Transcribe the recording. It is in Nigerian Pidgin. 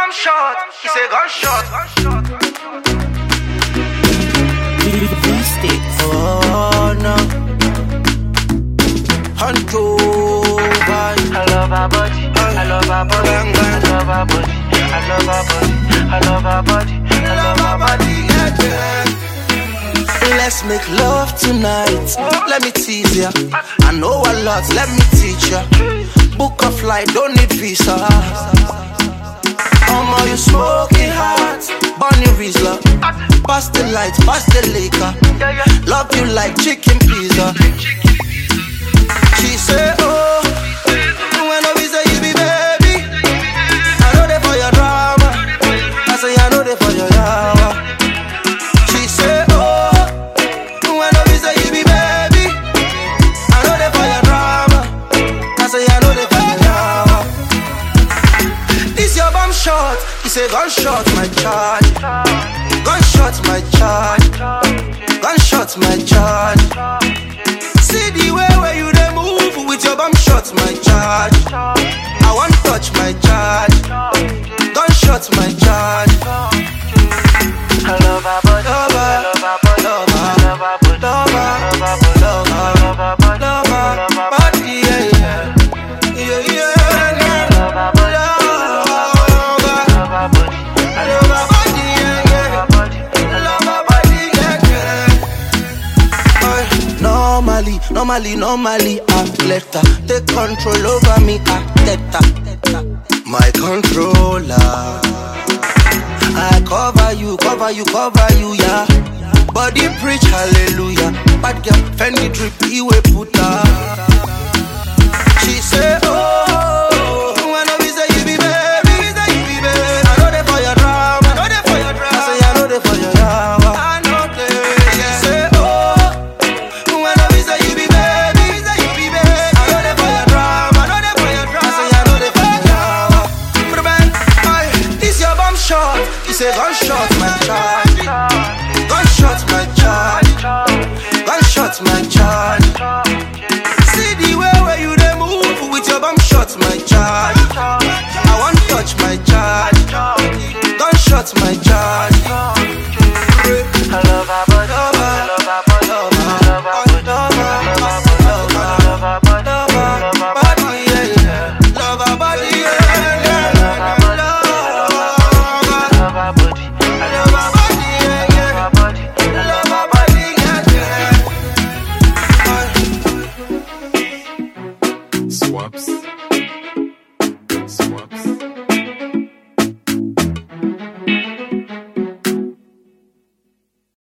bomb shot. He say gunshot. Oh no, Huncho vibe. I love our body. I love our body. I love our body. I love our body. I love our body. I love our body. Let's make love tonight. Let me tease ya. I know a lot. Let me teach ya. Book a flight, don't need visa. You smoking hot, Bonnie Rizla. Pass the lights, pass the liquor. Love you like chicken pizza. She say, oh, when I say you be baby, I know they for your drama. I say I know they for your yawa. She say, oh, when I say you be baby, I know they for your drama. I say I know they for your yawa. This your bomb shot. He say gunshot my charge. Gunshot my charge. Gunshot my charge. See the way where you dey move with your bomb shot my charge. I want touch my charge. Gunshot my charge. I love our body. I love our body. I love our body. I love our body. I love our body. Normally, I let her take control over me, I let her. My controller. I cover you, yeah. Body preach hallelujah. Bad girl, Fendi drip, he will put her. She say, oh, when I say you be baby, I know they for your drama, I say I know they for your drama. He say gunshot my child.